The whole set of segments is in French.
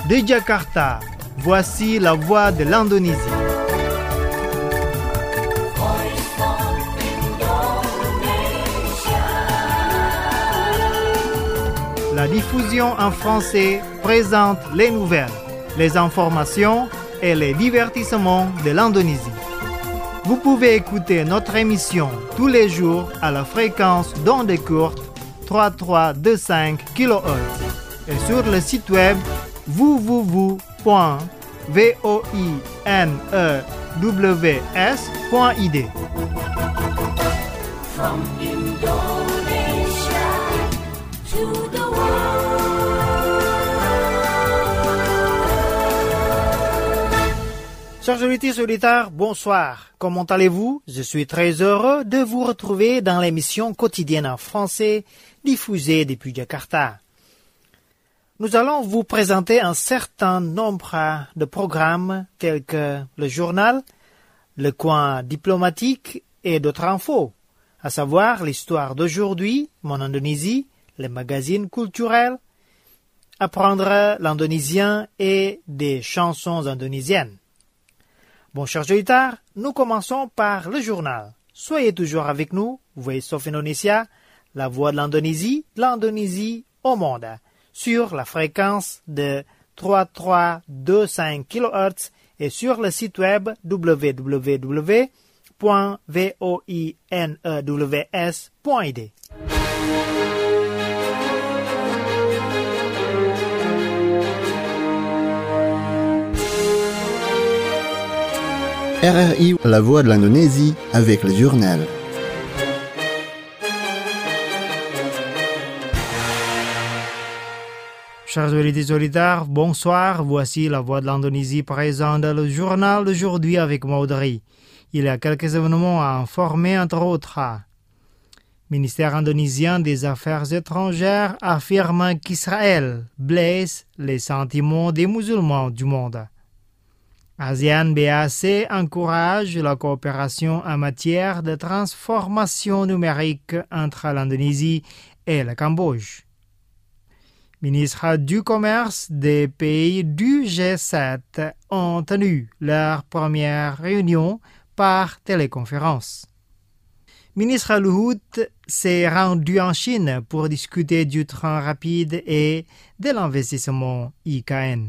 De Jakarta, voici la voix de l'Indonésie. La diffusion en français présente les nouvelles, les informations et les divertissements de l'Indonésie. Vous pouvez écouter notre émission tous les jours à la fréquence d'ondes courtes 3325 kHz et sur le site web www.voinews.id. From Indonesia to the Chers auditeurs, bonsoir. Comment allez-vous? Je suis très heureux de vous retrouver dans l'émission quotidienne en français diffusée depuis Jakarta. Nous allons vous présenter un certain nombre de programmes tels que le journal, le coin diplomatique et d'autres infos, à savoir l'histoire d'aujourd'hui, mon Indonésie, les magazines culturels, apprendre l'indonésien et des chansons indonésiennes. Bon, chers auditeurs, nous commençons par le journal. Soyez toujours avec nous, Voice of Indonesia, la voix de l'Indonésie au monde, sur la fréquence de 3325 kHz et sur le site web www.voinews.id. RRI, la voix de l'Indonésie, avec le journal. Chers auditeurs, bonsoir. Voici la voix de l'Indonésie présente dans le journal d'aujourd'hui avec Maudry. Il y a quelques événements à informer, entre autres. Ministère indonésien des Affaires étrangères affirme qu'Israël blesse les sentiments des musulmans du monde. ASEAN-BAC encourage la coopération en matière de transformation numérique entre l'Indonésie et le Cambodge. Ministres du commerce des pays du G7 ont tenu leur première réunion par téléconférence. Ministre Luhut s'est rendu en Chine pour discuter du train rapide et de l'investissement IKN.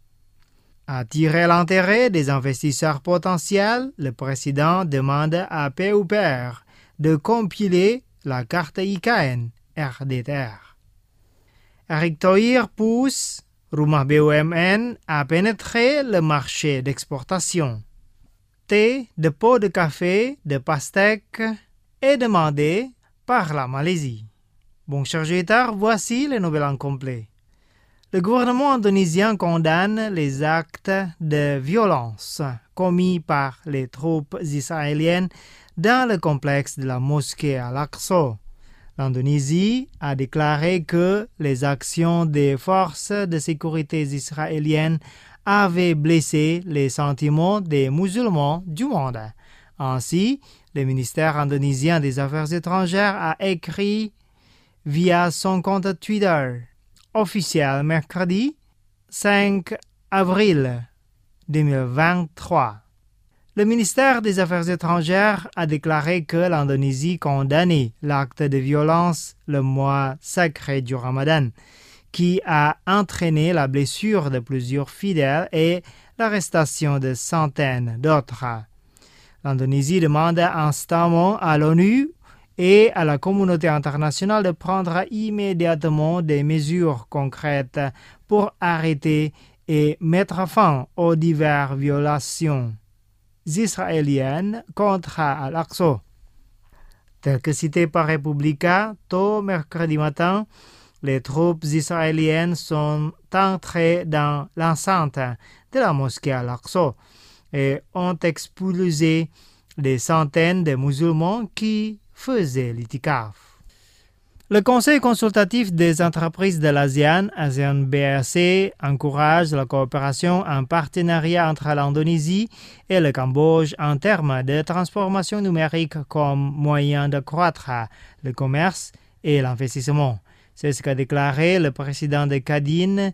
Attirer l'intérêt des investisseurs potentiels, le président demande à PUPR de compiler la carte IKN RDTR. Erick Thohir pousse Rumah BUMN à pénétrer le marché d'exportation. Thé, de pots de café, de pastèques est demandé par la Malaisie. Bon, chers auditeurs, voici les nouvelles en complet. Le gouvernement indonésien condamne les actes de violence commis par les troupes israéliennes dans le complexe de la mosquée Al-Aqsa. L'Indonésie a déclaré que les actions des forces de sécurité israéliennes avaient blessé les sentiments des musulmans du monde. Ainsi, le ministère indonésien des Affaires étrangères a écrit via son compte Twitter officiel mercredi 5 avril 2023. Le ministère des Affaires étrangères a déclaré que l'Indonésie condamnait l'acte de violence le mois sacré du Ramadan, qui a entraîné la blessure de plusieurs fidèles et l'arrestation de centaines d'autres. L'Indonésie demande instamment à l'ONU et à la communauté internationale de prendre immédiatement des mesures concrètes pour arrêter et mettre fin aux diverses violations israéliennes contre Al-Aqsa. Tel que cité par Republica, tôt mercredi matin, les troupes israéliennes sont entrées dans l'enceinte de la mosquée Al-Aqsa et ont expulsé des centaines de musulmans qui faisaient l'itikaf. Le Conseil consultatif des entreprises de l'ASEAN, ASEAN-BAC, encourage la coopération en partenariat entre l'Indonésie et le Cambodge en termes de transformation numérique comme moyen d'accroître le commerce et l'investissement. C'est ce qu'a déclaré le président de CADIN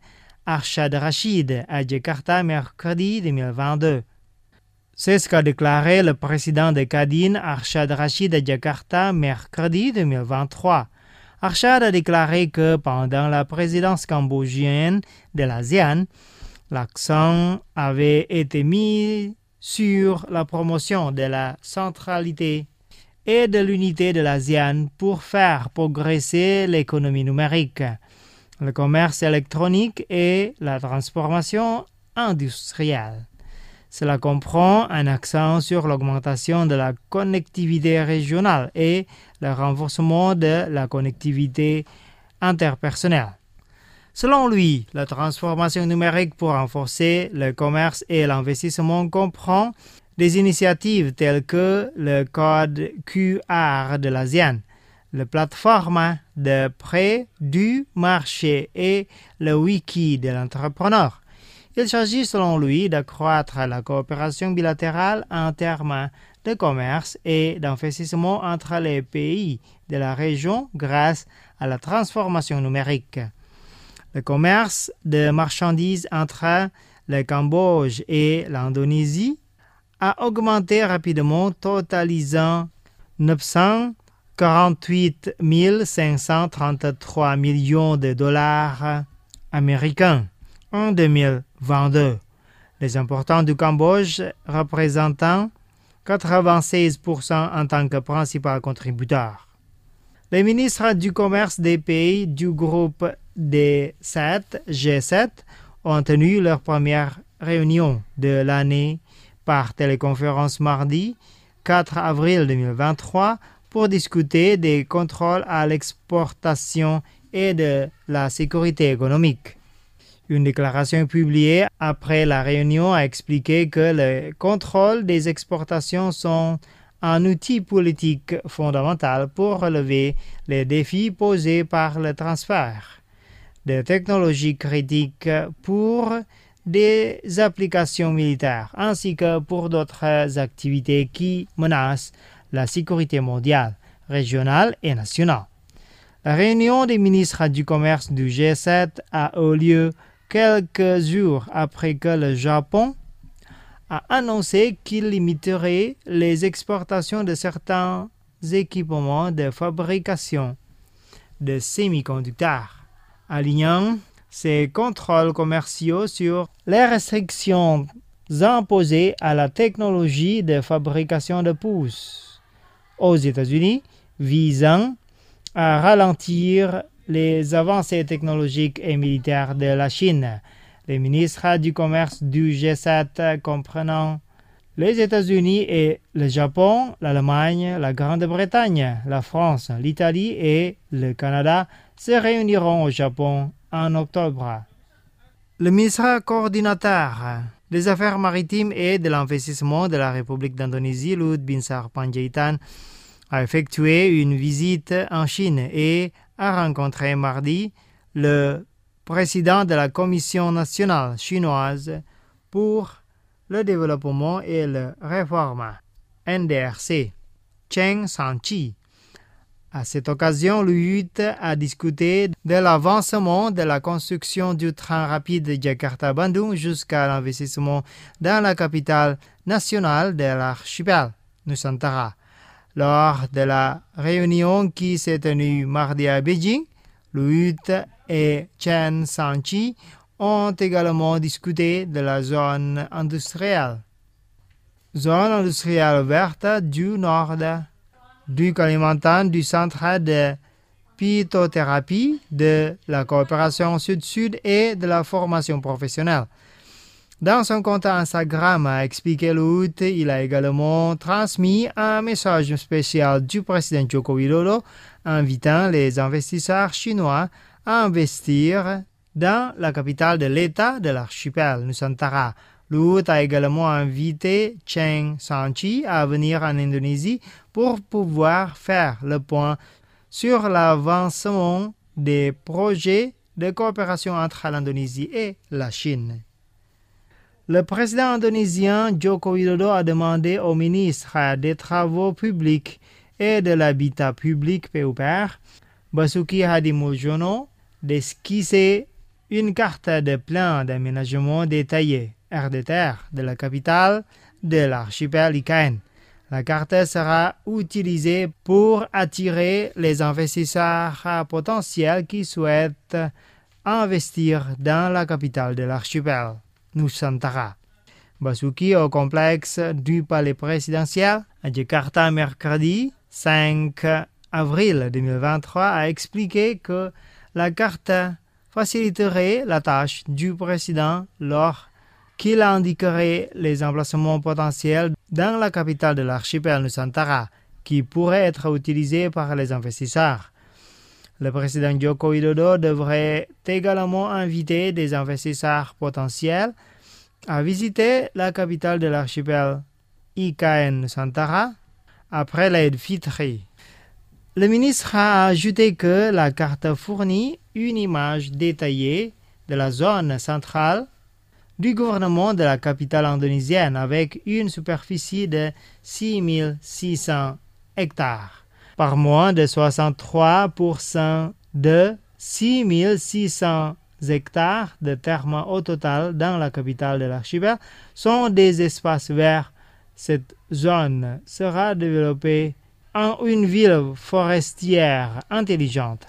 Arshad Rashid à Jakarta mercredi 2022. C'est ce qu'a déclaré le président de Kadin, Arshad Rashid à Jakarta mercredi 2023. Arshad a déclaré que pendant la présidence cambodgienne de l'ASEAN, l'accent avait été mis sur la promotion de la centralité et de l'unité de l'ASEAN pour faire progresser l'économie numérique, le commerce électronique et la transformation industrielle. Cela comprend un accent sur l'augmentation de la connectivité régionale et le renforcement de la connectivité interpersonnelle. Selon lui, la transformation numérique pour renforcer le commerce et l'investissement comprend des initiatives telles que le code QR de l'ASEAN, la plateforme de prêt du marché et le wiki de l'entrepreneur. Il s'agit selon lui d'accroître la coopération bilatérale en termes de commerce et d'investissement entre les pays de la région grâce à la transformation numérique. Le commerce de marchandises entre le Cambodge et l'Indonésie a augmenté rapidement, totalisant 948 533 millions de dollars américains en 2022. Les importants du Cambodge représentant 96% en tant que principal contributeur. Les ministres du commerce des pays du groupe des 7, G7, ont tenu leur première réunion de l'année par téléconférence mardi 4 avril 2023 pour discuter des contrôles à l'exportation et de la sécurité économique. Une déclaration publiée après la réunion a expliqué que les contrôles des exportations sont un outil politique fondamental pour relever les défis posés par le transfert de technologies critiques pour des applications militaires ainsi que pour d'autres activités qui menacent la sécurité mondiale, régionale et nationale. La réunion des ministres du commerce du G7 a eu lieu quelques jours après que le Japon a annoncé qu'il limiterait les exportations de certains équipements de fabrication de semi-conducteurs, alignant ses contrôles commerciaux sur les restrictions imposées à la technologie de fabrication de puces aux États-Unis, visant à ralentir les avancées technologiques et militaires de la Chine. Les ministres du commerce du G7 comprenant les États-Unis et le Japon, l'Allemagne, la Grande-Bretagne, la France, l'Italie et le Canada se réuniront au Japon en octobre. Le ministre coordinateur des Affaires maritimes et de l'investissement de la République d'Indonésie, Luhut Binsar Panjaitan, a effectué une visite en Chine et a rencontré mardi le président de la Commission nationale chinoise pour le développement et la réforme, NDRC, Cheng Sanchi. À cette occasion, Luhut a discuté de l'avancement de la construction du train rapide de Jakarta-Bandung jusqu'à l'investissement dans la capitale nationale de l'archipel, Nusantara. Lors de la réunion qui s'est tenue mardi à Beijing, Luhut et Cheng Sanchi ont également discuté de la zone industrielle verte du nord du Kalimantan, du centre de phytothérapie, de la coopération sud-sud et de la formation professionnelle. Dans son compte Instagram, a expliqué Luhut, il a également transmis un message spécial du président Joko Widodo invitant les investisseurs chinois à investir dans la capitale de l'État de l'archipel, Nusantara. Luhut a également invité Cheng Sanchi à venir en Indonésie pour pouvoir faire le point sur l'avancement des projets de coopération entre l'Indonésie et la Chine. Le président indonésien Joko Widodo a demandé au ministre des Travaux publics et de l'Habitat public PUPR, Basuki Hadimuljono, d'esquisser une carte de plan d'aménagement détaillé, aire de terre, de la capitale de l'archipel Ikaen. La carte sera utilisée pour attirer les investisseurs potentiels qui souhaitent investir dans la capitale de l'archipel, Nusantara. Basuki au complexe du palais présidentiel à Jakarta mercredi 5 avril 2023 a expliqué que la carte faciliterait la tâche du président lors qu'il indiquerait les emplacements potentiels dans la capitale de l'archipel Nusantara qui pourraient être utilisés par les investisseurs. Le président Joko Widodo devrait également inviter des investisseurs potentiels à visiter la capitale de l'archipel Ikaen Nusantara après l'Aïd Fitri. Le ministre a ajouté que la carte fournit une image détaillée de la zone centrale du gouvernement de la capitale indonésienne avec une superficie de 6600 hectares, par moins de 63% de 6600 hectares de terrain au total dans la capitale de l'archipel sont des espaces verts. Cette zone sera développée en une ville forestière intelligente.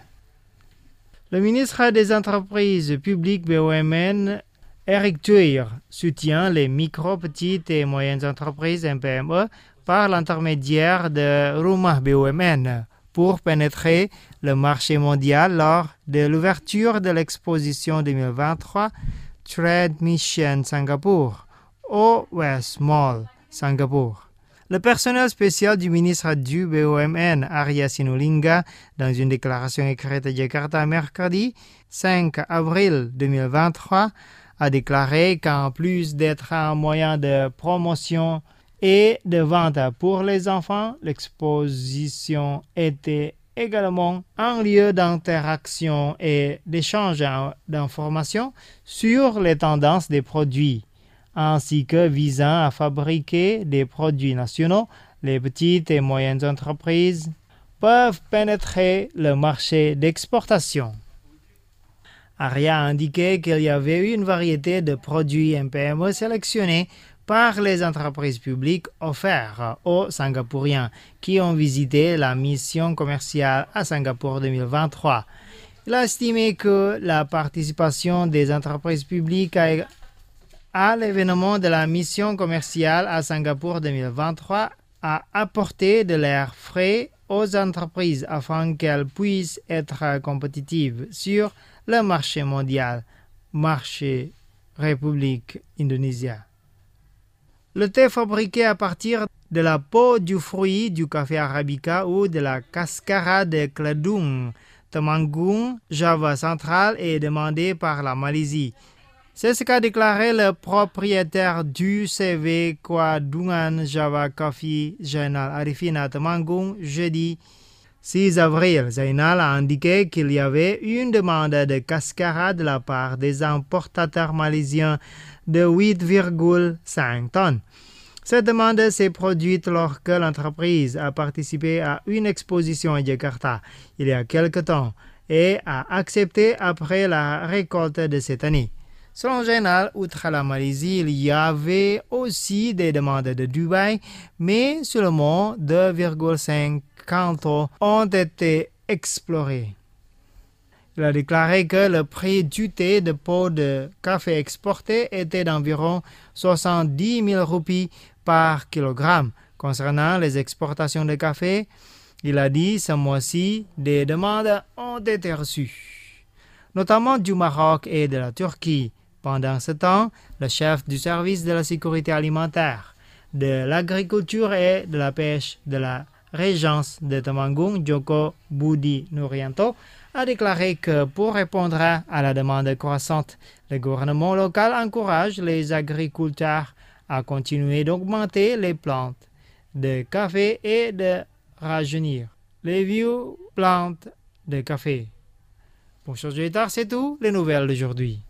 Le ministre des Entreprises publiques BOMN, Eric Thuir, soutient les micro, petites et moyennes entreprises MPME par l'intermédiaire de Rumah BUMN pour pénétrer le marché mondial lors de l'ouverture de l'exposition 2023 Trade Mission Singapour au West Mall, Singapour. Le personnel spécial du ministre du BUMN, Arya Sinulinga, dans une déclaration écrite à Jakarta mercredi 5 avril 2023, a déclaré qu'en plus d'être un moyen de promotion et de vente pour les enfants, l'exposition était également un lieu d'interaction et d'échange d'informations sur les tendances des produits, ainsi que visant à fabriquer des produits nationaux. Les petites et moyennes entreprises peuvent pénétrer le marché d'exportation. Arya a indiqué qu'il y avait une variété de produits MPME sélectionnés par les entreprises publiques offerts aux Singapouriens qui ont visité la mission commerciale à Singapour 2023. Il a estimé que la participation des entreprises publiques à l'événement de la mission commerciale à Singapour 2023 a apporté de l'air frais aux entreprises afin qu'elles puissent être compétitives sur le marché mondial, marché République Indonésie. Le thé fabriqué à partir de la peau du fruit du café arabica ou de la cascara de Kledung, Temanggung, Java central est demandé par la Malaisie. C'est ce qu'a déclaré le propriétaire du CV Kwadungan Java Coffee, Zainal Arifin à Temanggung, jeudi 6 avril. Zainal a indiqué qu'il y avait une demande de cascara de la part des importateurs malaisiens de 8,5 tonnes. Cette demande s'est produite lorsque l'entreprise a participé à une exposition à Jakarta il y a quelque temps et a accepté après la récolte de cette année. Selon Zainal, outre la Malaisie, il y avait aussi des demandes de Dubaï, mais seulement 2,5 cantons ont été explorés. Il a déclaré que le prix du thé de peau de café exporté était d'environ 70 000 roupies par kilogramme. Concernant les exportations de café, il a dit ce mois-ci, des demandes ont été reçues, notamment du Maroc et de la Turquie. Pendant ce temps, le chef du service de la sécurité alimentaire, de l'agriculture et de la pêche de la régence de Temanggung, Joko Budi Nurianto, a déclaré que pour répondre à la demande croissante, le gouvernement local encourage les agriculteurs à continuer d'augmenter les plantes de café et de rajeunir les vieux plantes de café. Pour changer tard, c'est tout, les nouvelles d'aujourd'hui.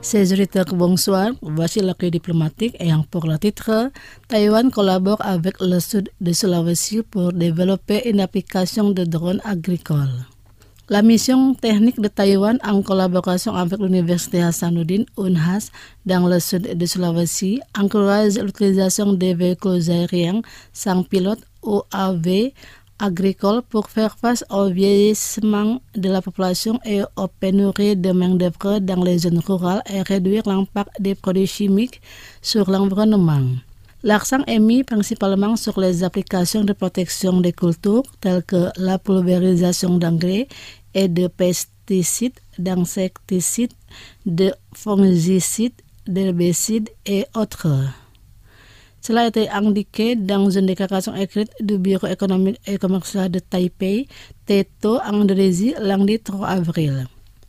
Ces auditeurs, bonsoir. Voici l'accueil diplomatique ayant pour le titre Taïwan collabore avec le sud de Sulawesi pour développer une application de drones agricoles. La mission technique de Taïwan en collaboration avec l'Université Hasanuddin UNHAS dans le sud de Sulawesi encourage l'utilisation des véhicules aériens sans pilote (UAV) agricoles pour faire face au vieillissement de la population et aux pénuries de main-d'œuvre dans les zones rurales et réduire l'impact des produits chimiques sur l'environnement. L'accent est mis principalement sur les applications de protection des cultures telles que la pulvérisation d'engrais et de pesticides, d'insecticides, de fongicides, d'herbicides et autres. Cela a été indiqué dans une déclaration écrite du Bureau économique et commercial de Taipei, TETO, en Indonésie, lundi 3 avril.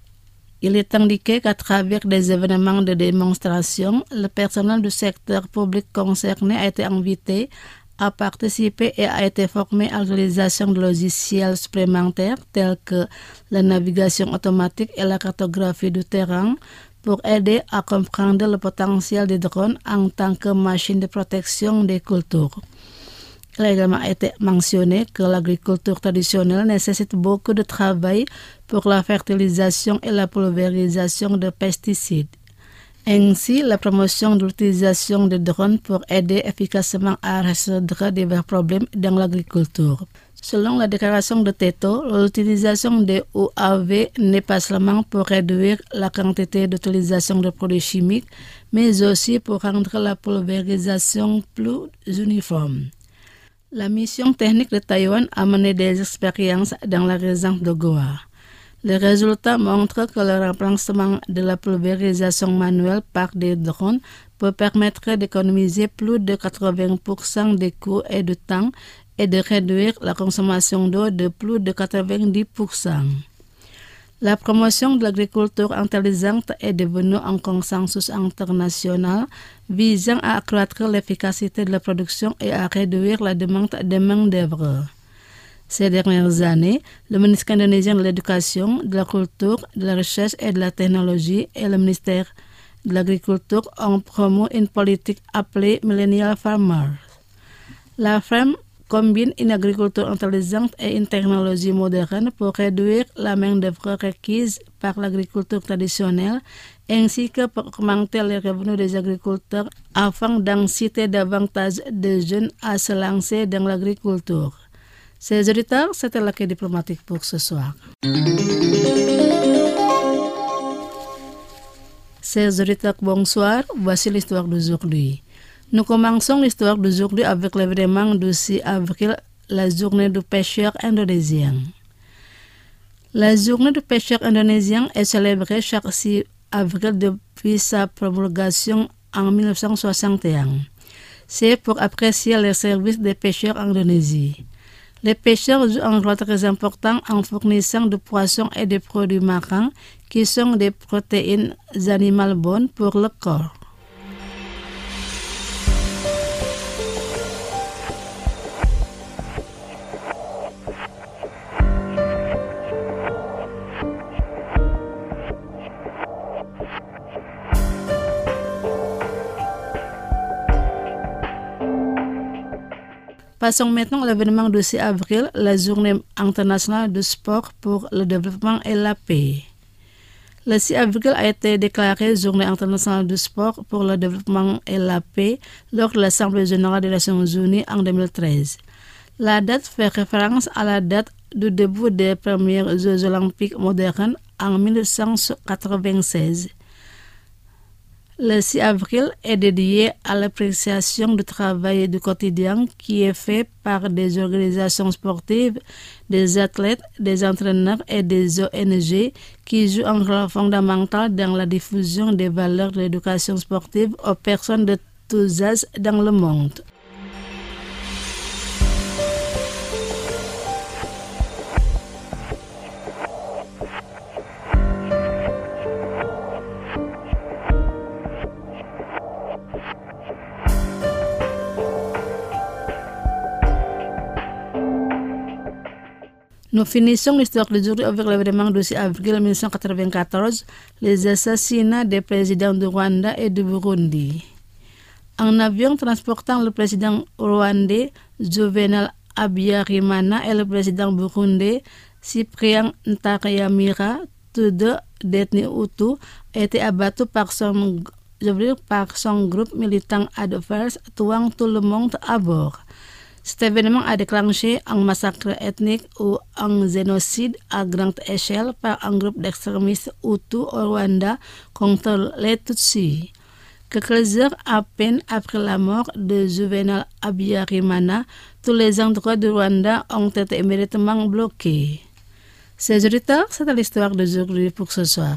Il est indiqué qu'à travers des événements de démonstration, le personnel du secteur public concerné a été invité à participer et a été formé à l'utilisation de logiciels supplémentaires tels que la navigation automatique et la cartographie du terrain pour aider à comprendre le potentiel des drones en tant que machine de protection des cultures. Il a également été mentionné que l'agriculture traditionnelle nécessite beaucoup de travail pour la fertilisation et la pulvérisation de pesticides. Ainsi, la promotion de l'utilisation de drones pour aider efficacement à résoudre divers problèmes dans l'agriculture. Selon la déclaration de TETO, l'utilisation des UAV n'est pas seulement pour réduire la quantité d'utilisation de produits chimiques, mais aussi pour rendre la pulvérisation plus uniforme. La mission technique de Taïwan a mené des expériences dans la région de Goa. Les résultats montrent que le remplacement de la pulvérisation manuelle par des drones peut permettre d'économiser plus de 80% des coûts et du temps et de réduire la consommation d'eau de plus de 90%. La promotion de l'agriculture intelligente est devenue un consensus international visant à accroître l'efficacité de la production et à réduire la demande de main-d'œuvre. Ces dernières années, le ministère indonésien de l'Éducation, de la Culture, de la Recherche et de la Technologie et le ministère de l'Agriculture ont promu une politique appelée Millennial Farmers. La ferme combine une agriculture intelligente et une technologie moderne pour réduire la main-d'œuvre requise par l'agriculture traditionnelle ainsi que pour augmenter les revenus des agriculteurs afin d'inciter davantage de jeunes à se lancer dans l'agriculture. Ces auditeurs, c'était l'accueil diplomatique pour ce soir. Chers auditeurs, bonsoir. Voici l'histoire d'aujourd'hui. Nous commençons l'histoire d'aujourd'hui avec l'événement du 6 avril, la journée du pêcheur indonésien. La journée du pêcheur indonésien est célébrée chaque 6 avril depuis sa promulgation en 1961. C'est pour apprécier les services des pêcheurs en Indonésie. Les pêcheurs jouent un rôle très important en fournissant de poissons et des produits marins qui sont des protéines animales bonnes pour le corps. Passons maintenant à l'événement du 6 avril, la journée internationale du sport pour le développement et la paix. Le 6 avril a été déclaré journée internationale du sport pour le développement et la paix lors de l'Assemblée générale des Nations unies en 2013. La date fait référence à la date du début des premiers Jeux olympiques modernes en 1996. Le 6 avril est dédié à l'appréciation du travail du quotidien qui est fait par des organisations sportives, des athlètes, des entraîneurs et des ONG qui jouent un rôle fondamental dans la diffusion des valeurs de l'éducation sportive aux personnes de tous âges dans le monde. Nous finissons l'histoire d'aujourd'hui avec l'événement du 6 avril 1994, les assassinats des présidents du Rwanda et du Burundi. Un avion transportant le président rwandais Juvenal Habyarimana et le président burundais Cyprien Ntaryamira, tous deux détenus Hutus, étaient abattus par son groupe militant adverse, tuant tout le monde à bord. Cet événement a déclenché un massacre ethnique ou un génocide à grande échelle par un groupe d'extrémistes Hutus au Rwanda contre les Tutsis. Quelques heures à peine après la mort de Juvenal Habyarimana, tous les endroits du Rwanda ont été immédiatement bloqués. Chers auditeurs, c'est l'histoire d'aujourd'hui pour ce soir.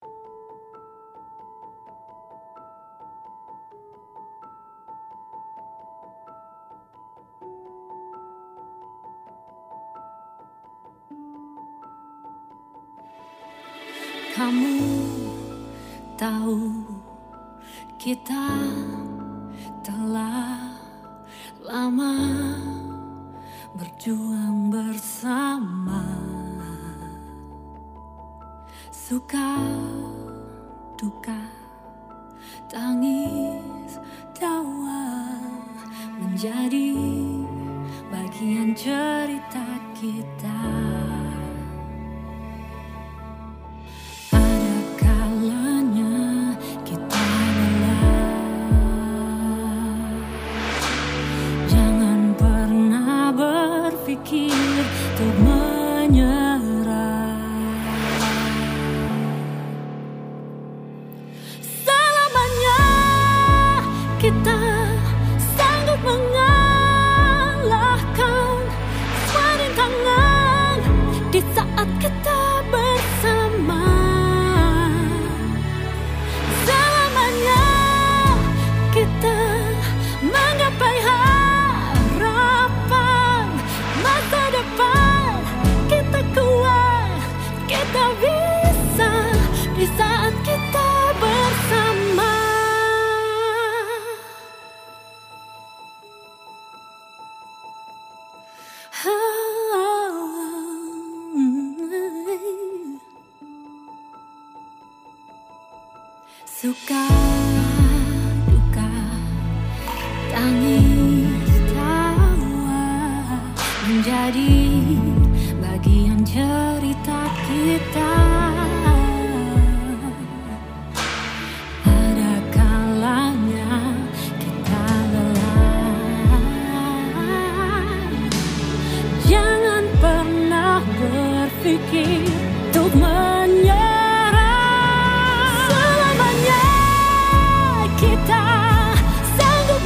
Kamu tahu kita telah lama berjuang bersama, suka duka, tangis tawa menjadi bagian cerita kita. Untuk menyerah, selamanya kita sanggup mengalahkan semua rintangan di saat kita bersama. Selamanya kita menggapai harapan masa depan. Kita kuat, kita bisa di saat kita bersama. Suka duka, tangis tawa menjadi bagian cerita kita. Ada kalanya kita lelah, jangan pernah berpikir untuk menyerah. Selamanya kita sanggup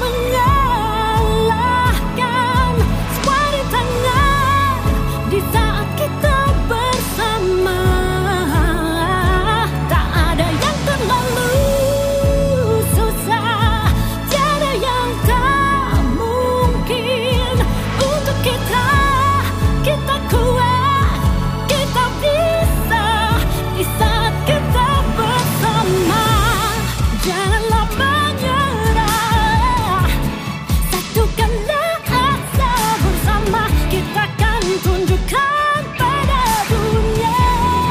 mengalahkan semua rintangan di saat kita bersama. Tak ada yang terlalu susah, tiada yang tak mungkin untuk kita. Kita kuat, kita bisa di saat kita bersama. Janganlah menyerah, satukanlah asa bersama. Kita akan tunjukkan pada dunia.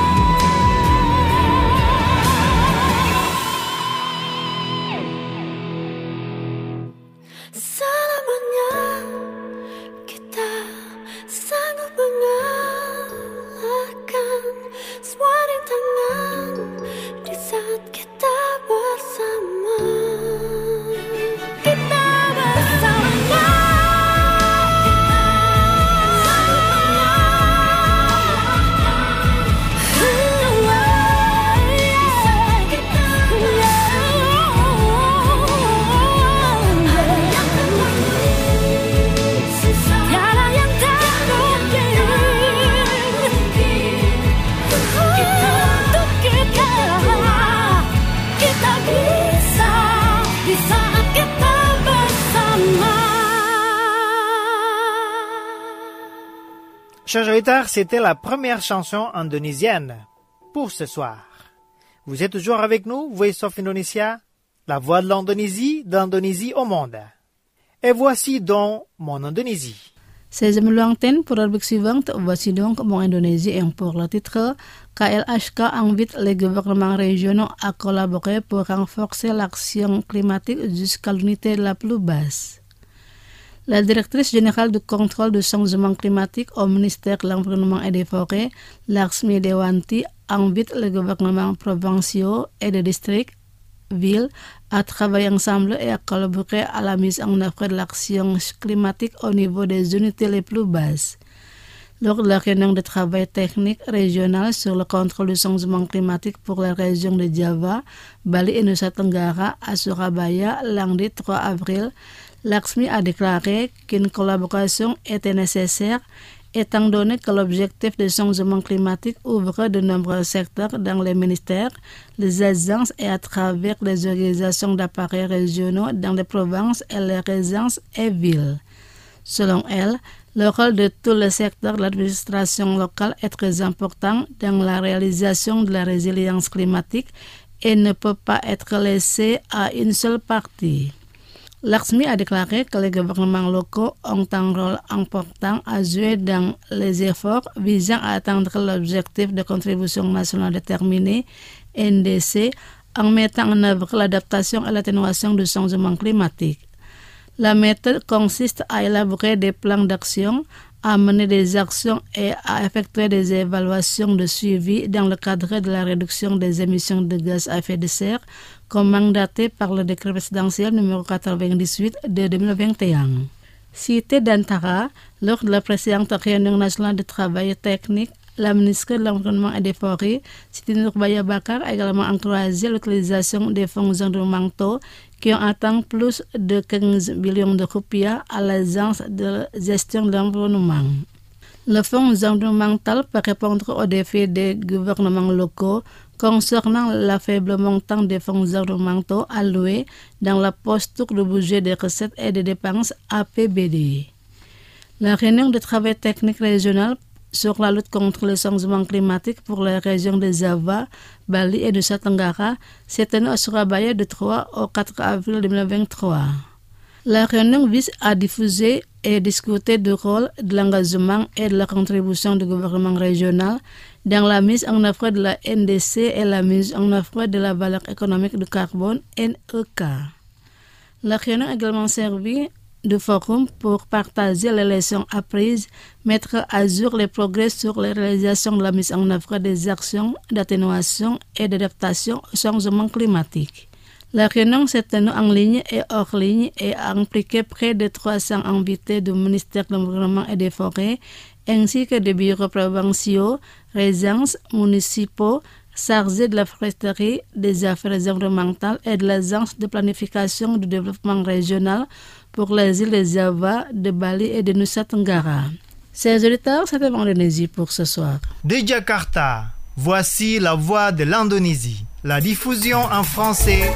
Selamanya kita sanggup mengalahkan semua rintangan di saat kita bersama. Kita bersama. Tiada yang tak mungkin untuk kita. Kita bisa di saat kita bersama. Chers auditeurs, c'était la première chanson indonésienne pour ce soir. Vous êtes toujours avec nous, Voice of Indonesia, la voix de l'Indonésie au monde. Et voici donc mon Indonésie. 16e lointaine pour la rubrique suivante, voici donc Mon Indonésie et pour le titre, KLHK invite les gouvernements régionaux à collaborer pour renforcer l'action climatique jusqu'à l'unité la plus basse. La directrice générale du contrôle du changement climatique au ministère de l'Environnement et des Forêts, Laksmi Dewanti, invite les gouvernements provinciaux et des districts, villes, à travailler ensemble et à collaborer à la mise en œuvre de l'action climatique au niveau des unités les plus basses. Lors de la réunion de travail technique régional sur le contrôle du changement climatique pour la région de Java, Bali et Nusa Tenggara à Surabaya, lundi 3 avril, Laksmi a déclaré qu'une collaboration était nécessaire étant donné que l'objectif de changement climatique ouvre de nombreux secteurs dans les ministères, les agences et à travers les organisations d'appareils régionaux dans les provinces et les régions et villes. Selon elle, le rôle de tous les secteurs de l'administration locale est très important dans la réalisation de la résilience climatique et ne peut pas être laissé à une seule partie. Laksmi a déclaré que les gouvernements locaux ont un rôle important à jouer dans les efforts visant à atteindre l'objectif de contribution nationale déterminée, NDC, en mettant en œuvre l'adaptation et l'atténuation du changement climatique. La méthode consiste à élaborer des plans d'action, à mener des actions et à effectuer des évaluations de suivi dans le cadre de la réduction des émissions de gaz à effet de serre, comme mandaté par le décret présidentiel numéro 98 de 2021. Cité d'Antara, lors de la précédente réunion nationale de travail technique, la ministre de l'Environnement et des Forêts, Siti Nurbaya Bakar, a également encouragé l'utilisation des fonds environnementaux qui ont atteint plus de 15 millions de roupias à l'agence de gestion de l'environnement. Le fonds environnemental peut répondre aux défis des gouvernements locaux concernant le faible montant des fonds environnementaux alloués dans la posture de budget des recettes et des dépenses APBD. La réunion de travail technique régional sur la lutte contre le changement climatique pour les régions de Java, Bali et Nusa Tenggara s'est tenue à Surabaya de 3 au 4 avril 2023. La réunion vise à diffuser et discuter du rôle, de l'engagement et de la contribution du gouvernement régional dans la mise en œuvre de la NDC et la mise en œuvre de la valeur économique du carbone, NEK. La réunion a également servi de forum pour partager les leçons apprises, mettre à jour les progrès sur les réalisations de la mise en œuvre des actions d'atténuation et d'adaptation au changement climatique. La réunion s'est tenue en ligne et hors ligne et a impliqué près de 300 invités du ministère de l'Environnement et des Forêts, ainsi que des bureaux provinciaux, régions, municipaux, chargés de la foresterie, des affaires environnementales et de l'agence de planification du développement régional pour les îles de Java, de Bali et de Nusa Tenggara. Chers auditeurs, c'était Mon Indonésie pour ce soir. De Jakarta, voici la voix de l'Indonésie. La diffusion en français.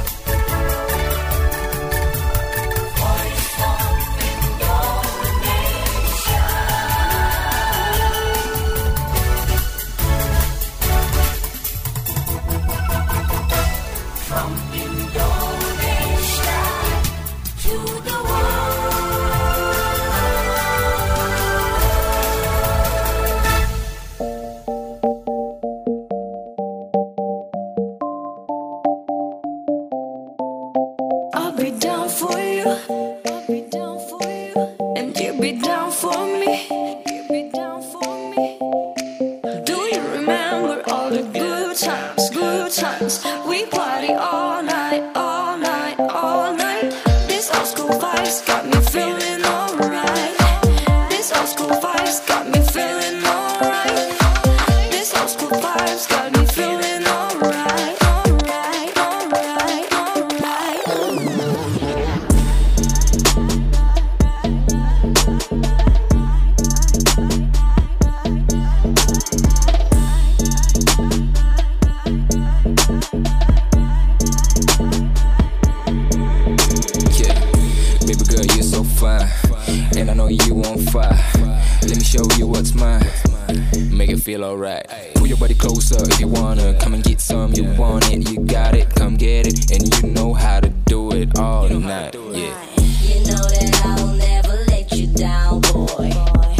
And I know you on fire. Let me show you what's mine. Make it feel alright. Pull your body closer if you wanna. Come and get some, you want it, you got it. Come get it, and you know how to do it all night. Yeah. You know that I will never let you down, boy.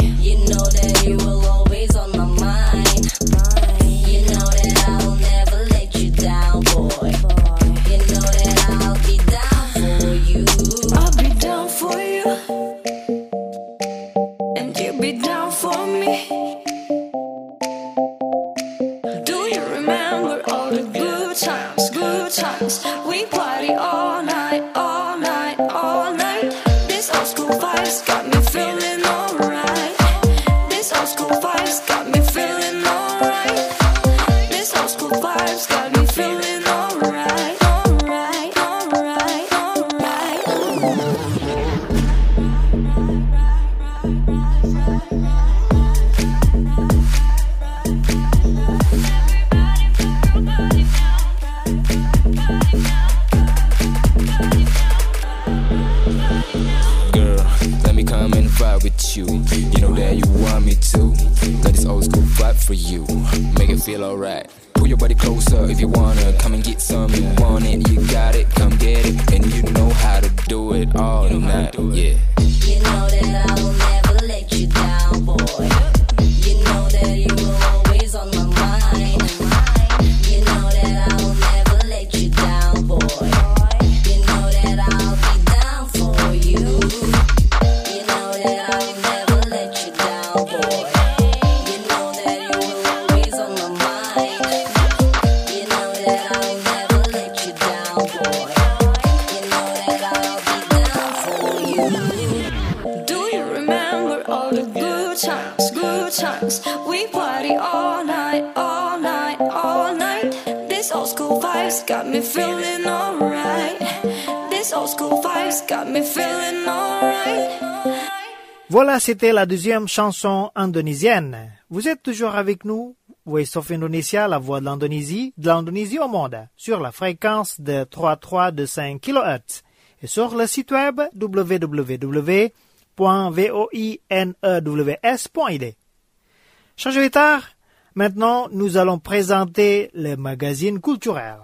Girl, let me come and fight with you. You know that you want me to. Got this old school vibe for you. Make it feel alright. Pull your body closer if you wanna. Come and get some, you want it, you got it, come get it. And you know how to do it all night, yeah. You know that I will never let you down, boy. You know that you will always on my mind. You know that I will never let you down, boy. You know that I'll be down for you. You know that I will never let you down, boy. You know that you will always on my mind. You know that I will never let you down, boy. You know that I'll be down for you. Do you remember all the good times, good times? We party all night, all night, all night. This old school vibes got me feeling alright. This old school vibes got me feeling alright. Voilà, c'était la deuxième chanson indonésienne. Vous êtes toujours avec nous, Voice of Indonesia, la voix de l'Indonésie au monde, sur la fréquence de 3325 kHz et sur le site web www.voinews.id. Chers auditeurs, maintenant nous allons présenter le magazine culturel.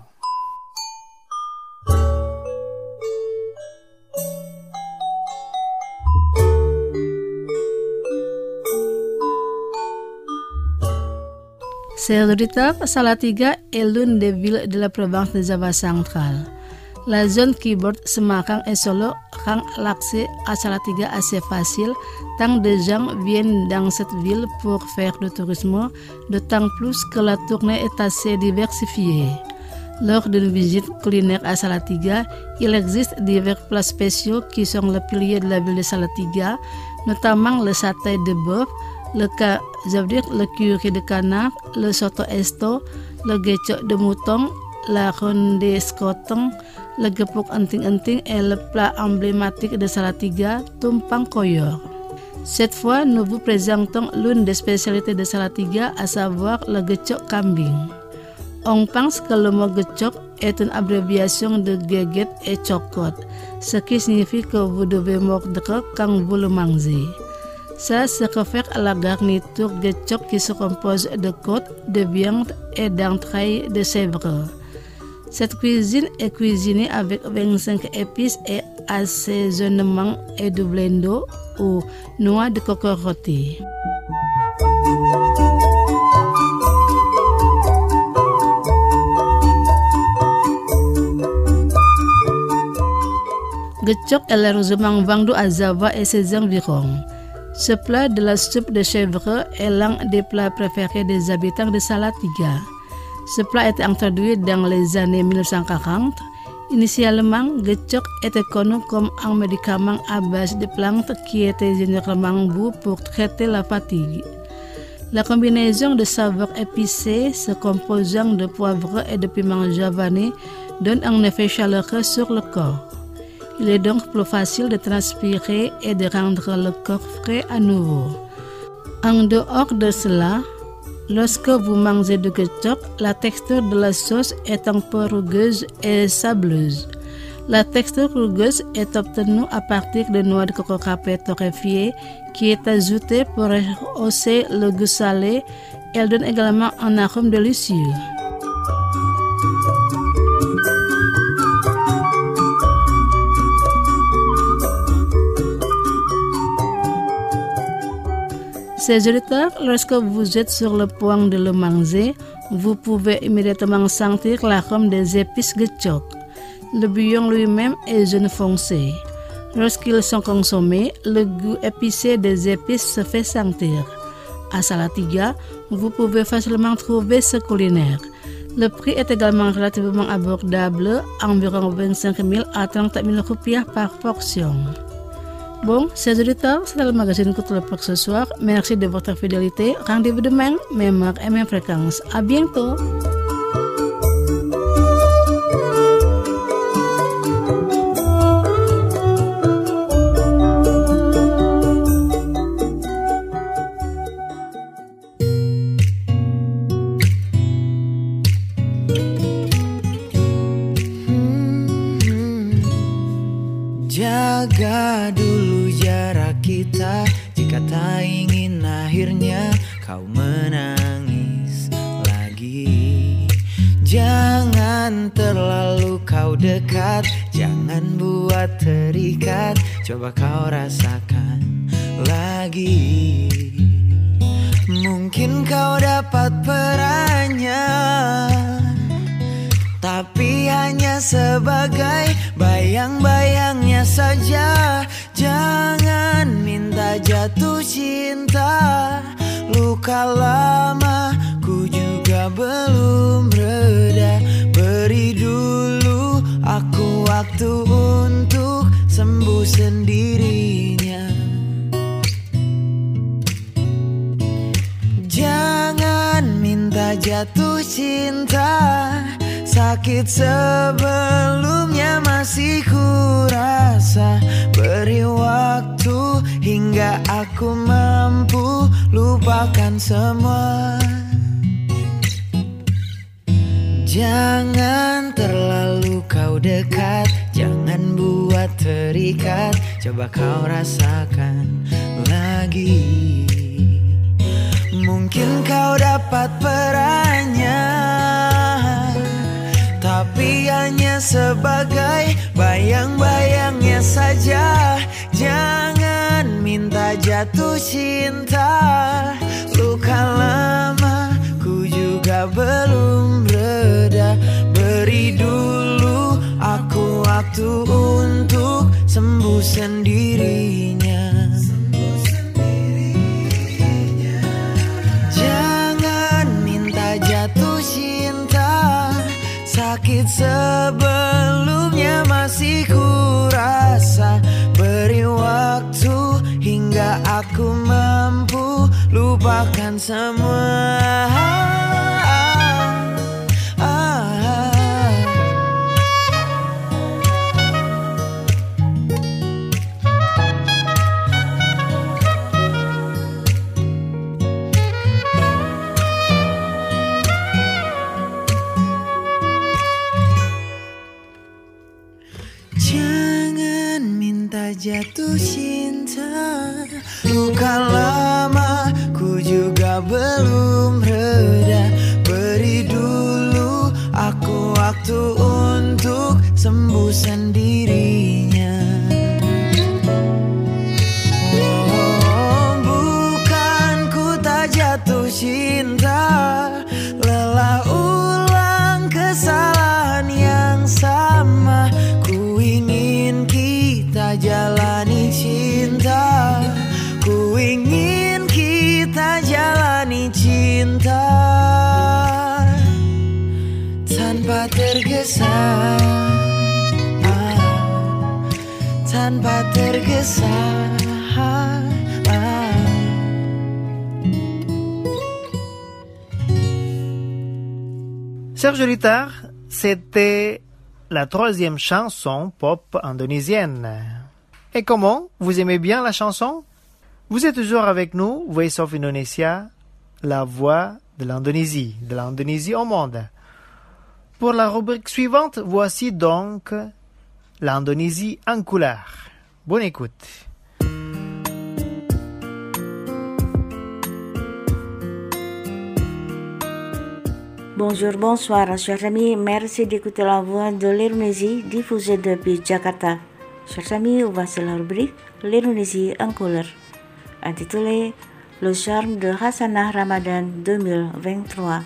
Chers auditeurs, Salatiga est l'une des villes de la province de Java centrale. La zone qui borde Semarang et Solo rend l'accès à Salatiga assez facile tant des gens viennent dans cette ville pour faire du tourisme, d'autant plus que la tournée est assez diversifiée. Lors d'une visite culinaire à Salatiga, il existe divers plats spéciaux qui sont le pilier de la ville de Salatiga, notamment le satay de bœuf, le curry de canard, le soto esto, le gecok de mouton, la ronde skoteng, le gepuk enting-enting et le plat emblématique de Salatiga, tumpang koyor. Cette fois, nous vous présentons l'une des spécialités de Salatiga, à savoir le gecok kambing. On pense que le mot gecok est une abréviation de geget et cokot, ce qui signifie que vous devez mordre quand vous le mangez. Ça se réfère à la garniture gecok qui se compose de côtes, de viande et d'entrailles de chèvre. Cette cuisine est cuisinée avec 25 épices et assaisonnement et du blendo ou noix de coco rôti. Gecok est largement vendu à Java et ses environs. Ce plat de la soupe de chèvre est l'un des plats préférés des habitants de Salatiga. Ce plat est introduit dans les années 1940. Initialement, gecok était connu comme un médicament à base de plantes qui était généralement bu pour traiter la fatigue. La combinaison de saveurs épicées se composant de poivre et de piment javanais donne un effet chaleureux sur le corps. Il est donc plus facile de transpirer et de rendre le corps frais à nouveau. En dehors de cela, lorsque vous mangez du gecok, la texture de la sauce est un peu rugueuse et sableuse. La texture rugueuse est obtenue à partir de noix de coco râpées torréfiées qui est ajoutée pour rehausser le goût salé. Elle donne également un arôme délicieux. Chers auditeurs, lorsque vous êtes sur le point de le manger, vous pouvez immédiatement sentir l'arôme des épices gecok. Le bouillon lui-même est jaune foncé. Lorsqu'ils sont consommés, le goût épicé des épices se fait sentir. À Salatiga, vous pouvez facilement trouver ce culinaire. Le prix est également relativement abordable, environ 25 000 à 30 000 rupiah par portion. Bon, chers auditeurs, c'est le magazine culturel pour ce soir. Merci de votre fidélité. Rendez-vous demain, même heure et même fréquence. À bientôt. Jaga diri dulu jarak kita, jika tak ingin akhirnya kau menangis lagi. Jangan terlalu kau dekat, jangan buat terikat, coba kau rasakan lagi. Mungkin kau dapat perannya, tapi hanya sebagai bayang-bayangnya saja. Jangan minta jatuh cinta, luka lama ku juga belum reda. Beri dulu aku waktu untuk sembuh sendirinya. Jangan minta jatuh cinta, sakit sebelumnya masih kurasa. Beri waktu hingga aku mampu lupakan semua. Jangan terlalu kau dekat, jangan buat terikat, coba kau rasakan lagi. Mungkin kau dapat perannya, tapi hanya sebagai bayang-bayangnya saja. Jangan minta jatuh cinta, luka lama ku juga belum reda. Beri dulu aku waktu untuk sembuh sendirinya. Jatuh cinta, sakit sebelumnya masih kurasa. Beri waktu hingga aku mampu lupakan semua. Jatuh cinta, luka lama ku juga belum reda. Beri dulu aku waktu untuk sembuh sendirinya. Oh, bukan ku tak jatuh cinta, lelah ulang kesalahan yang sama. Ku ingin kita jalani cinta, ku ingin kita jalani cinta tanpa tergesa, tanpa tergesa. Chers auditeurs, c'était la troisième chanson pop indonésienne. Et comment? Vous aimez bien la chanson? Vous êtes toujours avec nous, Voice of Indonesia, la voix de l'Indonésie au monde. Pour la rubrique suivante, voici donc l'Indonésie en couleur. Bonne écoute. Bonjour, bonsoir, chers amis. Merci d'écouter la voix de l'Indonésie diffusée depuis Jakarta. Chers amis, voici la rubrique l'Indonésie en couleur, intitulée Le charme de Hasanah Ramadan 2023.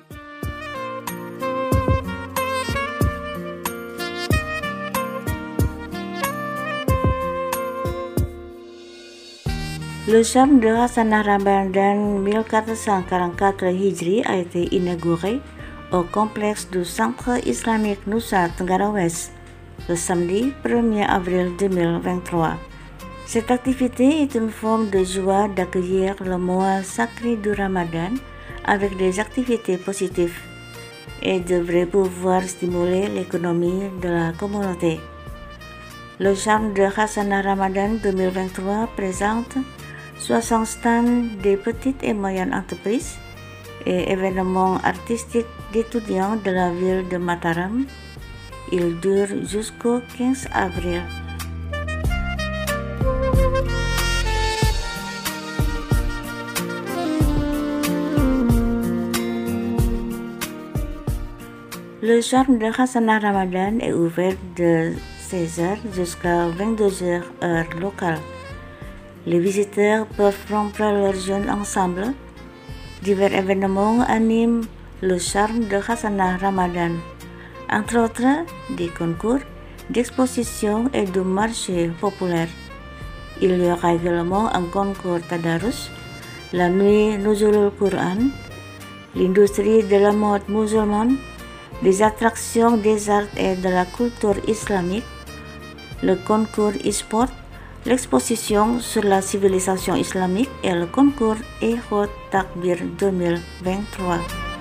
Le charme de Hasanah Ramadan 1444 Hijri a été inauguré au complexe du Centre islamique Nusa Tenggara Ouest le samedi 1er avril 2023. Cette activité est une forme de joie d'accueillir le mois sacré du Ramadan avec des activités positives et devrait pouvoir stimuler l'économie de la communauté. Le charme de Hasanah Ramadan 2023 présente 60 stands des petites et moyennes entreprises et événements artistiques d'étudiants de la ville de Mataram. Il dure jusqu'au 15 avril. Le charme de Khazanah Ramadan est ouvert de 16h jusqu'à 22h heure locale. Les visiteurs peuvent rompre leur jeûne ensemble. Divers événements animent le charme de Khazanah Ramadan, entre autres des concours, d'expositions et de marchés populaires. Il y aura également un concours Tadarus, la nuit Nuzulul Quran, l'industrie de la mode musulmane, des attractions des arts et de la culture islamique, le concours e-sport, l'exposition sur la civilisation islamique et le concours Ehud Takbir 2023.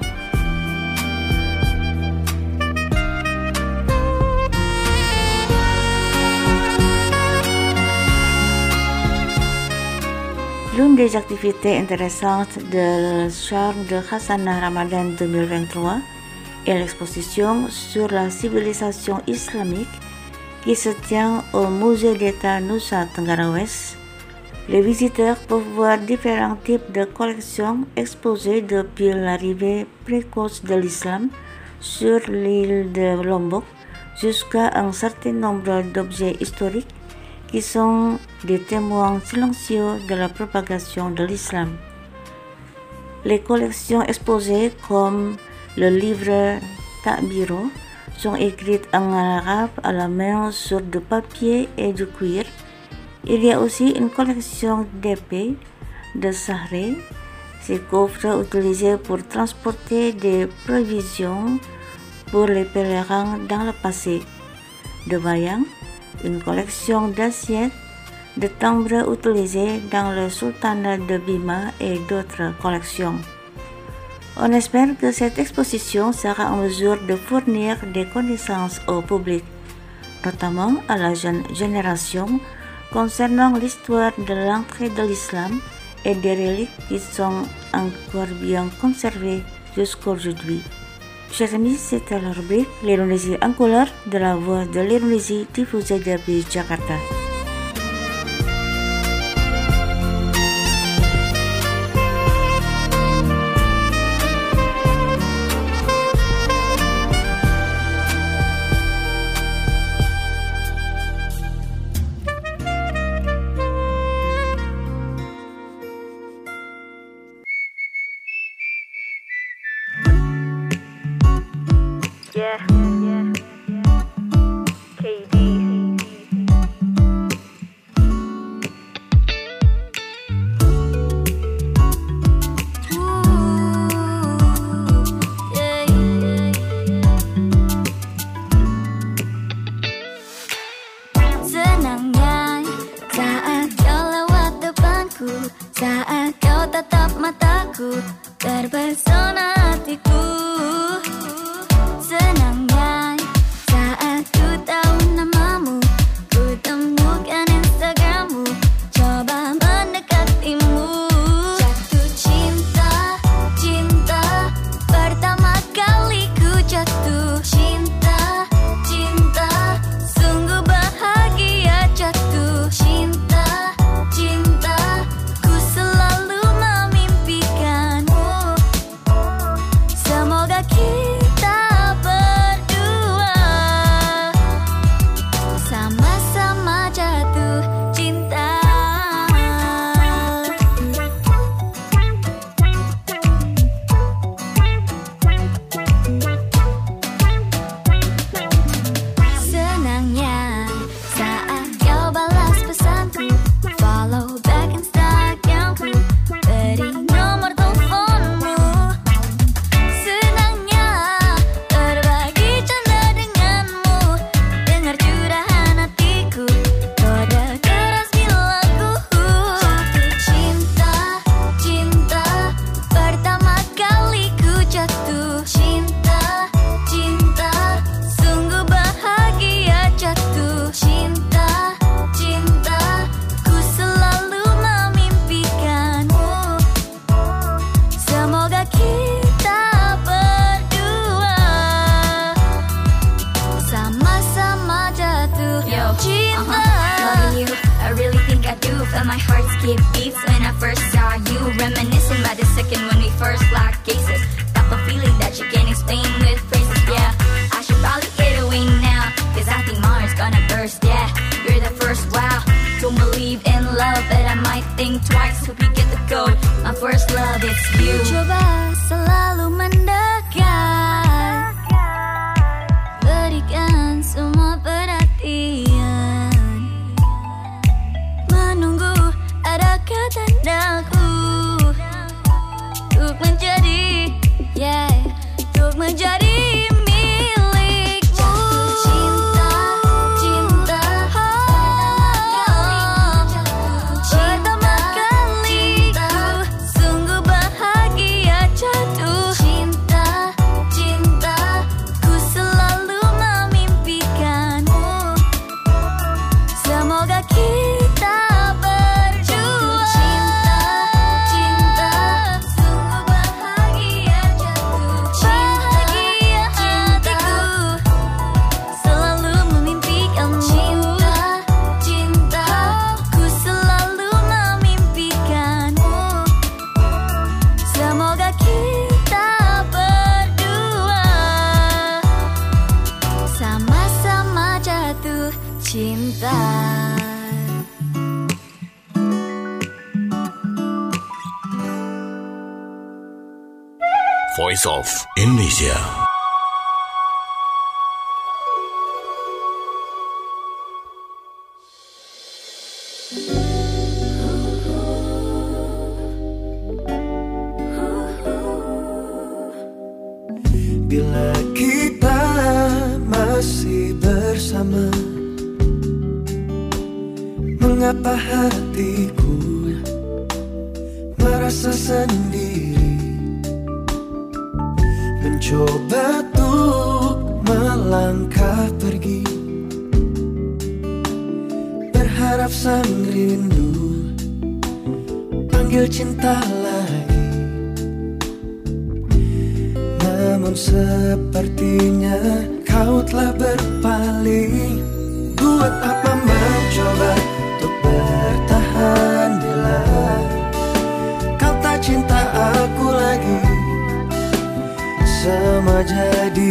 L'une des activités intéressantes de charme de Khazanah Ramadan 2023 est l'exposition sur la civilisation islamique qui se tient au Musée d'État Nusa Tenggara West. Les visiteurs peuvent voir différents types de collections exposées depuis l'arrivée précoce de l'islam sur l'île de Lombok jusqu'à un certain nombre d'objets historiques qui sont des témoins silencieux de la propagation de l'islam. Les collections exposées comme le livre Ta'biro sont écrites en arabe à la main sur du papier et du cuir. Il y a aussi une collection d'épées, de sahré, ces coffres utilisés pour transporter des provisions pour les pèlerins dans le passé, de wayang, une collection d'assiettes, de timbres utilisés dans le sultanat de Bima et d'autres collections. On espère que cette exposition sera en mesure de fournir des connaissances au public, notamment à la jeune génération, concernant l'histoire de l'entrée de l'islam et des reliques qui sont encore bien conservées jusqu'aujourd'hui. Chers amis, c'était la rubrique l'Indonésie en couleur de la voix de l'Indonésie diffusée depuis Jakarta. Senangnya saat kau lewat depanku, saat kau tatap mataku, terpesona hatiku. Senangnya saat ku tahu namamu, ku temukan Instagrammu, coba mendekatimu. Jatuh cinta, cinta, pertama kali ku jatuh cinta, cinta, sungguh bahagia jatuh cinta, cinta, ku selalu memimpikanmu. Semoga kita berdua sama-sama jatuh cinta. Senangnya saat kau balas pesanku, follow back Instagramku, beri nomor teleponmu. Senangnya berbagi canda denganmu, dengar curahan hatiku, kode keras di laguku. Jatuh cinta, cinta, pertama kali ku jatuh cinta, cinta, sungguh bahagia jatuh cinta, cinta, ku selalu memimpikanmu. Semoga kita berdua sama-sama jatuh cinta. Loving you, I really think I do. Felt my heart skip beats when I first saw you. Reminiscing by the second when we first locked cases. Type of feeling that you can't explain with phrases, yeah. think twice, hope you get the code. My first love, it's you. Coba selalu mendekat, berikan semua perhatian, menunggu adakah tandaku untuk menjadi, untuk menjadi milikmu. Cinta, cinta, pertama kali ku sungguh bahagia jatuh. Cinta, cinta, ku selalu memimpikanmu. Semoga kita berdua. Cinta, cinta, sungguh bahagia jatuh. Bahagia hatiku selalu memimpikanmu. Cinta, cinta, ku selalu memimpikanmu. Semoga kita berdua sama-sama jatuh cinta. Voice of Indonesia. Bila kita masih bersama, mengapa hatiku merasa sendiri? Mencoba untuk melangkah pergi, berharap sang rindu panggil cinta lagi. Namun sepertinya kau telah berpaling. Buat apa mencoba untuk bertahan bila kau tak cinta aku lagi? Sama jadi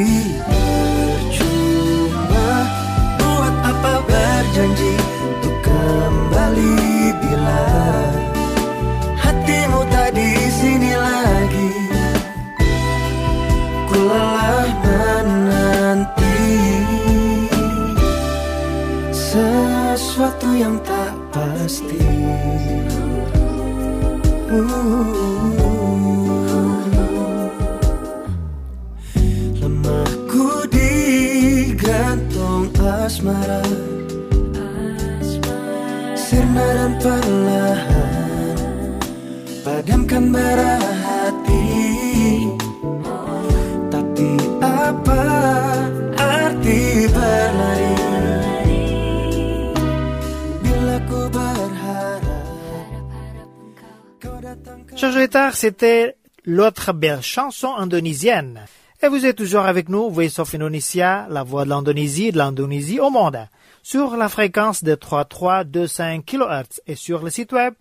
percuma. Buat apa berjanji untuk kembali bila hatimu tak di sini lagi? Ku lelah menanti sesuatu yang tak pasti. Lemahku digantung asmara, sirna dan perlahan padamkan bara hati. Tapi apa arti berlari bila ku berharap kau datang ke... Chers auditeurs, c'était l'autre belle chanson indonésienne. Et vous êtes toujours avec nous, Voice of Indonesia, la voix de l'Indonésie au monde, sur la fréquence de 3325 kHz et sur le site web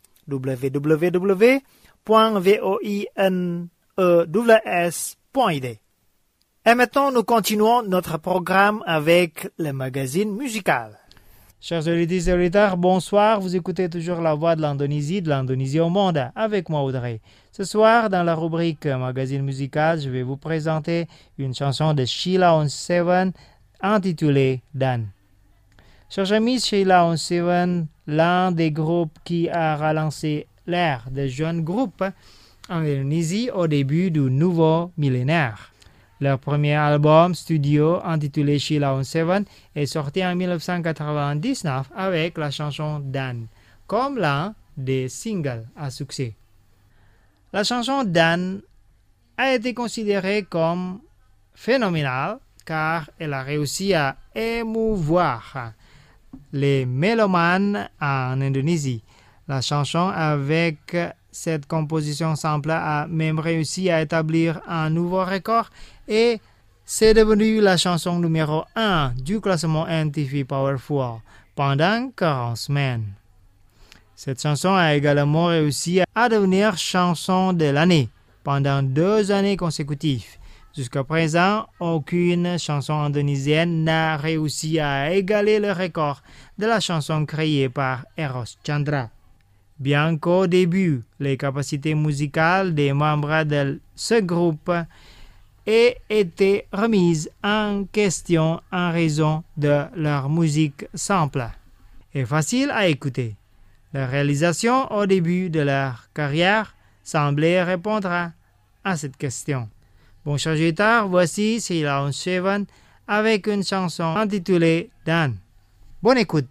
www.voinews.id. Et maintenant, nous continuons notre programme avec le magazine musical. Chers auditeurs et auditeurs, bonsoir. Vous écoutez toujours la voix de l'Indonésie au monde, avec moi Audrey. Ce soir, dans la rubrique magazine musical, je vais vous présenter une chanson de Sheila on 7 intitulée Dan. Chers amis, Sheila on 7, l'un des groupes qui a relancé l'ère des jeunes groupes en Indonésie au début du nouveau millénaire. Leur premier album studio intitulé Sheila on 7 est sorti en 1999 avec la chanson Dan, comme l'un des singles à succès. La chanson Dan a été considérée comme phénoménale car elle a réussi à émouvoir les mélomanes en Indonésie. La chanson avec cette composition simple a même réussi à établir un nouveau record et c'est devenu la chanson numéro 1 du classement MTV Powerful pendant 40 semaines. Cette chanson a également réussi à devenir chanson de l'année pendant 2 années consécutives. Jusqu'à présent, aucune chanson indonésienne n'a réussi à égaler le record de la chanson créée par Eros Chandra. Bien qu'au début, les capacités musicales des membres de ce groupe aient été remises en question en raison de leur musique simple et facile à écouter. La réalisation au début de leur carrière semblait répondre à cette question. Bon, chers auditeurs, voici Sheila on 7 avec une chanson intitulée Dan. Bonne écoute.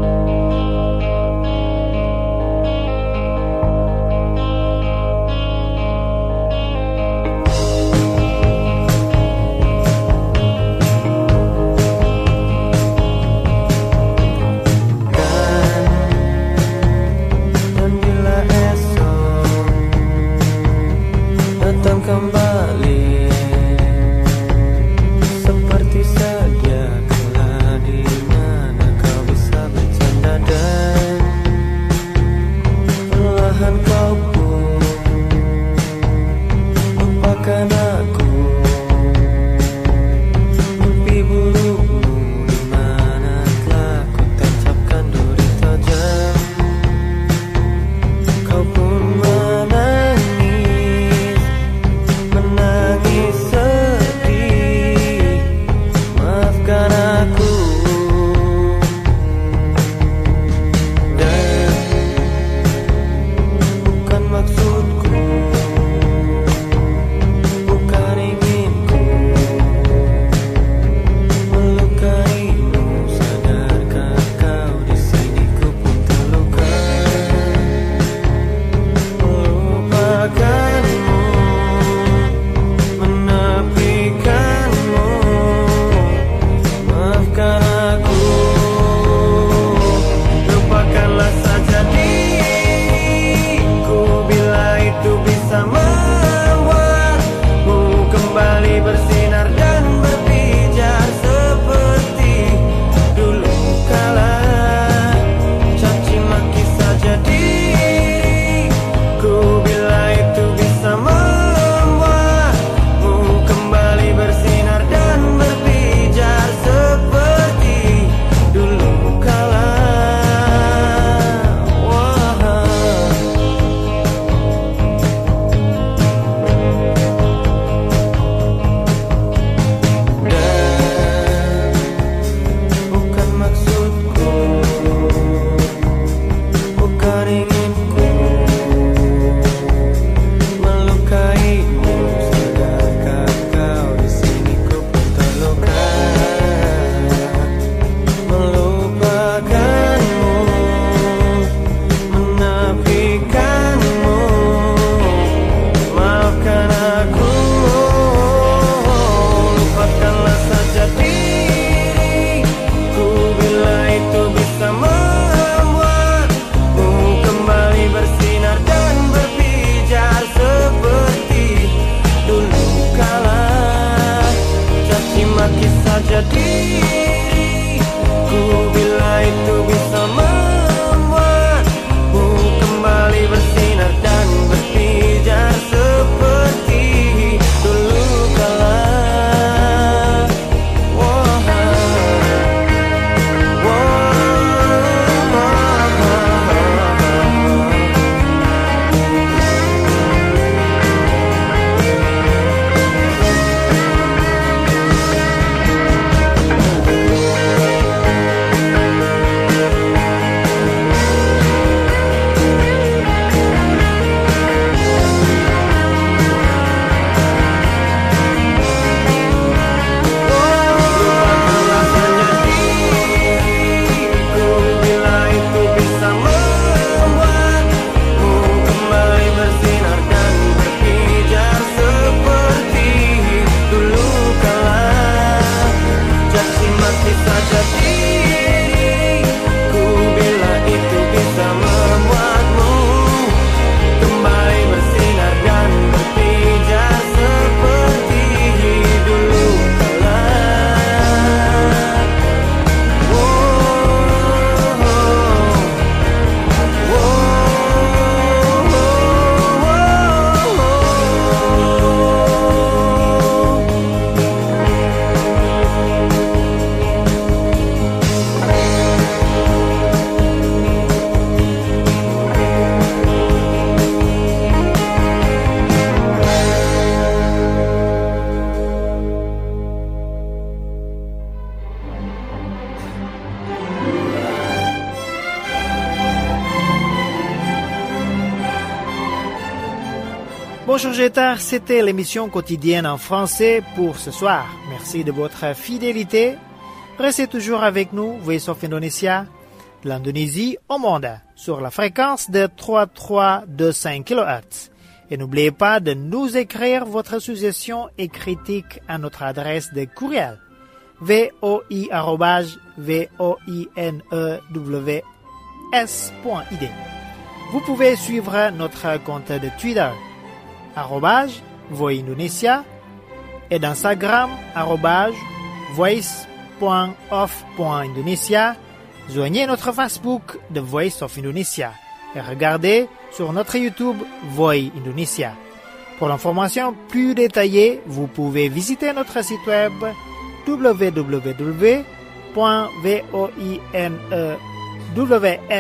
Kembali seperti sedia kala di mana kau bisa Bonjour Jetar, c'était l'émission quotidienne en français pour ce soir. Merci de votre fidélité. Restez toujours avec nous, Voice of Indonesia, de l'Indonésie au monde, sur la fréquence de 3325 kHz. Et n'oubliez pas de nous écrire votre suggestion et critique à notre adresse de courriel voi@voinews.id. Vous pouvez suivre notre compte de Twitter @voindonesia et d'Instagram @voice.of.indonesia. Joignez notre Facebook The Voice of Indonesia et regardez sur notre YouTube Voi Indonesia. Pour l'information plus détaillée, vous pouvez visiter notre site web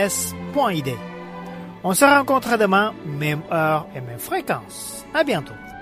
www.voinews.id. On se rencontre demain, même heure et même fréquence. À bientôt.